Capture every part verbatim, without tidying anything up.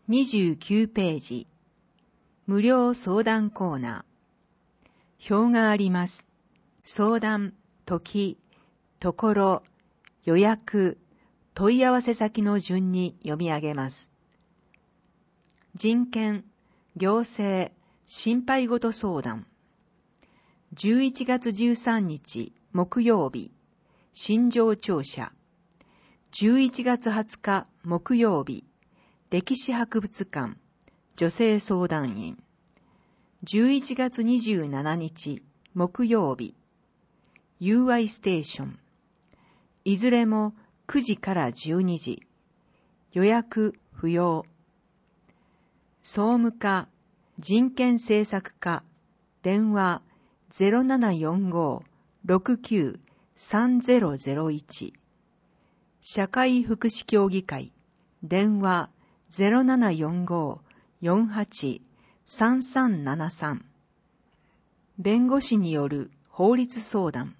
にじゅうきゅうページ、無料相談コーナー。表があります。相談、時、ところ、予約、問い合わせ先の順に読み上げます。人権、行政、心配事相談。じゅういちがつじゅうさんにち木曜日、心情聴者。じゅういちがつはつか木曜日、歴史博物館、女性相談員。じゅういちがつにじゅうしちにち木曜日、友愛ステーション。いずれもくじからじゅうにじ。予約不要。総務課、人権政策課、電話 ゼロななよんご ろくきゅう さんぜろぜろいち。社会福祉協議会、電話 ゼロななよんご よんはち さんさんななさん。弁護士による法律相談。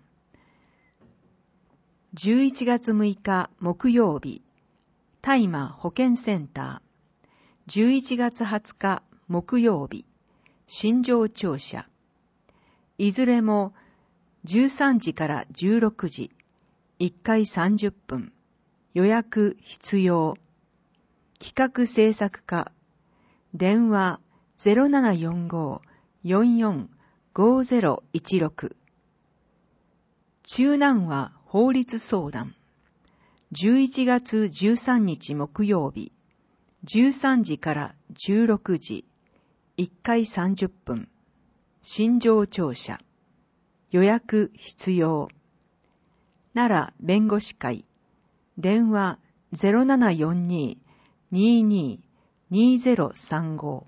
じゅういちがつむいか木曜日、大麻保健センター。じゅういちがつはつか木曜日、心情聴者。いずれもじゅうさんじからじゅうろくじ、いっかいさんじゅっぷん。予約必要。企画制作課、電話 ゼロななよんご よんよん ごぜろいちろく。中南和法律相談。じゅういちがつじゅうさんにち木曜日、じゅうさんじからじゅうろくじ、いっかいさんじゅっぷん。心情聴者。予約必要。奈良弁護士会。電話 ゼロななよんに にーにー にーぜろさんご。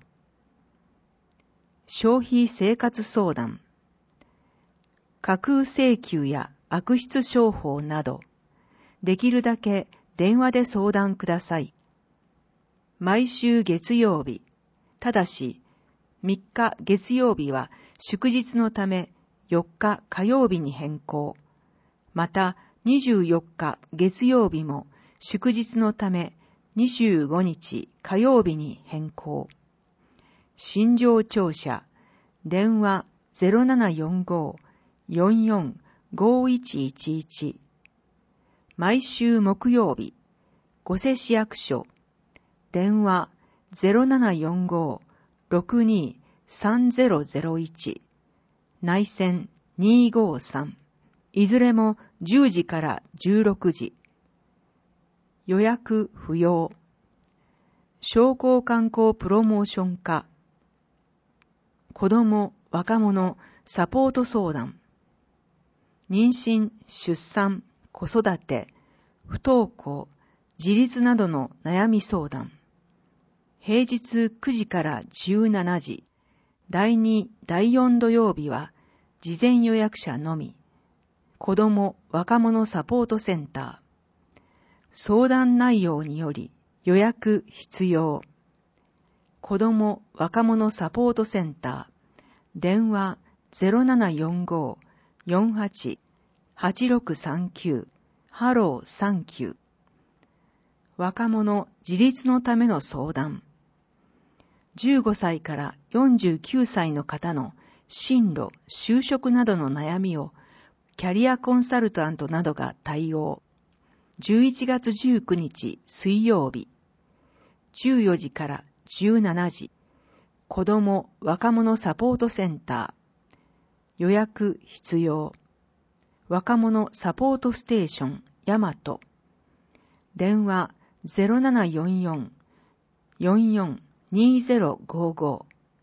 消費生活相談。架空請求や悪質商法など、できるだけ電話で相談ください。毎週月曜日、ただしみっか月曜日は祝日のためよっか火曜日に変更。またにじゅうよっか月曜日も祝日のためにじゅうごにち火曜日に変更。心情聴者、電話 ゼロななよんご よんよん ごいちいちいち。毎週木曜日、御所市役所、電話 ゼロななよんご ろくにー さんぜろぜろいち。内線にーごーさん。いずれもじゅうじからじゅうろくじ。予約不要。商工観光プロモーション課。子ども・若者サポート相談。妊娠・出産・子育て、不登校、自立などの悩み相談。平日くじからじゅうしちじ。だいに、だいよん土曜日は事前予約者のみ。子ども・若者サポートセンター。相談内容により予約必要。子ども・若者サポートセンター。電話 ゼロななよんご よんはち はちろくさんきゅう。ハローサンキュー。若者自立のための相談。じゅうごさいからよんじゅうきゅうさいの方の進路、就職などの悩みをキャリアコンサルタントなどが対応。じゅういちがつじゅうくにち水曜日、じゅうよじからじゅうしちじ、子ども・若者サポートセンター。予約必要。若者サポートステーション大和。電話 ゼロななよんよん よんよん にーぜろごご。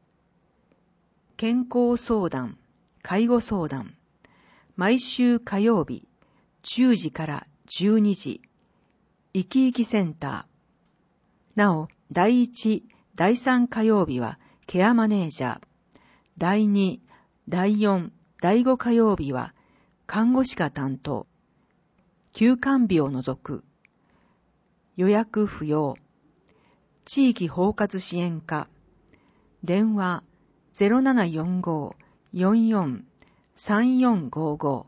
健康相談、介護相談。毎週火曜日、じゅうじからじゅうにじ。いきいきセンター。なお、だいいち、だいさん火曜日はケアマネージャー。だいに、だいよん、だいご火曜日は看護師が担当。休館日を除く。予約不要。地域包括支援課。電話 ゼロななよんご よんよん さんよんごご。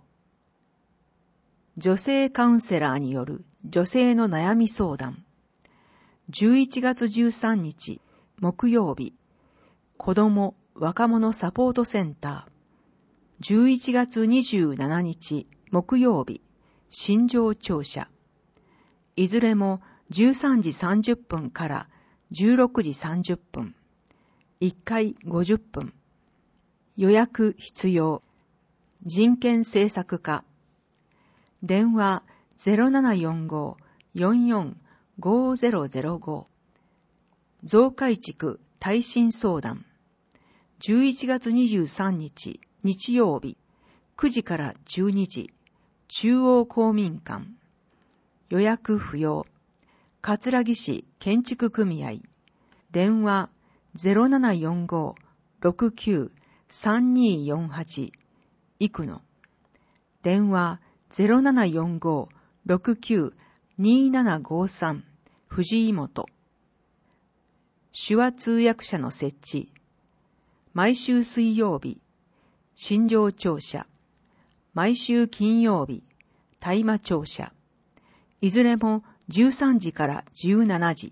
女性カウンセラーによる女性の悩み相談。 じゅういちがつじゅうさんにち木曜日、子ども・若者サポートセンター。じゅういちがつにじゅうしちにち木曜日、新庄庁舎。いずれもじゅうさんじさんじゅっぷんからじゅうろくじさんじゅっぷん。いっかいごじゅっぷん。予約必要。人権政策課。電話 ゼロななよんご よんよん ごゼロゼロご。増改築耐震相談。じゅういちがつにじゅうさんにち日曜日、くじからじゅうにじ、中央公民館。予約不要。葛城市建築組合。電話 ゼロななよんご ろくきゅう さんによんはち。生野。電話 ゼロななよんご ろくきゅう にななごさん。藤井本。手話通訳者の設置。毎週水曜日、新庄庁舎。毎週金曜日、大麻庁舎。いずれもじゅうさんじからじゅうしちじ。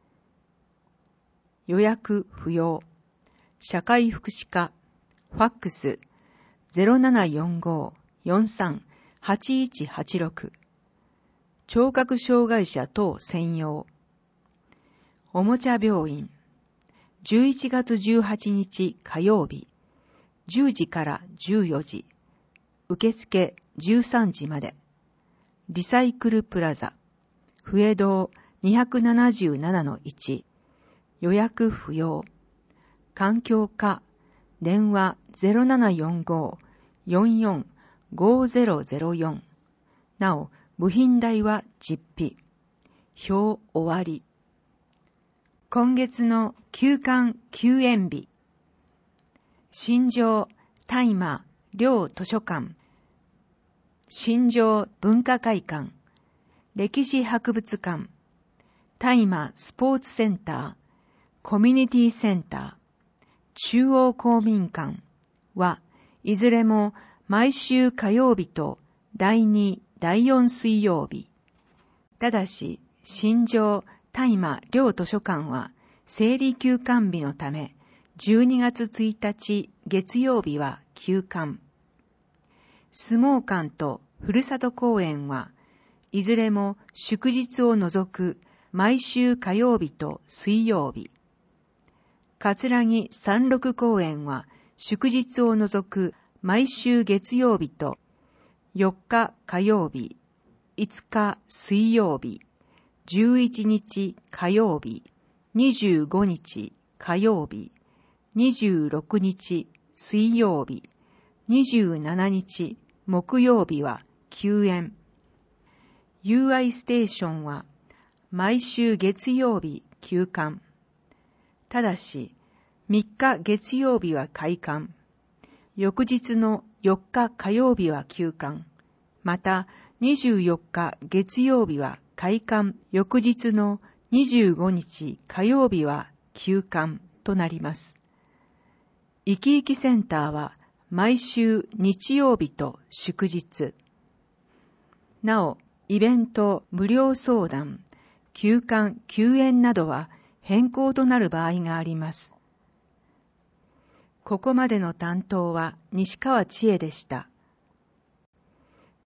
予約不要。社会福祉課。ファックス ゼロななよんご よんさん はちいちはちろく。聴覚障害者等専用。おもちゃ病院。じゅういちがつじゅうはちにち火曜日、じゅうじからじゅうよじ。受付じゅうさんじまで。リサイクルプラザ。笛堂 にひゃくななじゅうななのいち。予約不要。環境課。電話 ゼロななよんご よんよん ごゼロゼロよん。なお、部品代は実費。表終わり。今月の休館休園日。新庄大麻両図書館。新庄文化会館。歴史博物館。大麻スポーツセンター。コミュニティセンター。中央公民館はいずれも毎週火曜日とだいに、だいよん水曜日。ただし、新庄大麻両図書館は生理休館日のため、じゅうにがつついたち月曜日は休館。相撲館とふるさと公園はいずれも祝日を除く毎週火曜日と水曜日。葛城三六公園は祝日を除く毎週月曜日とよっか火曜日、いつか水曜日、じゅういちにち火曜日、にじゅうごにち火曜日、にじゅうろくにち水曜日、にじゅうしちにち木曜日は休園。ユーアイ ステーションは毎週月曜日休館。ただし、みっか月曜日は開館。翌日のよっか火曜日は休館。また、にじゅうよっか月曜日は開館。翌日のにじゅうごにち火曜日は休館となります。いきいきセンターは毎週日曜日と祝日。なお、イベント、無料相談、休館、休園などは変更となる場合があります。ここまでの担当は西川千恵でした。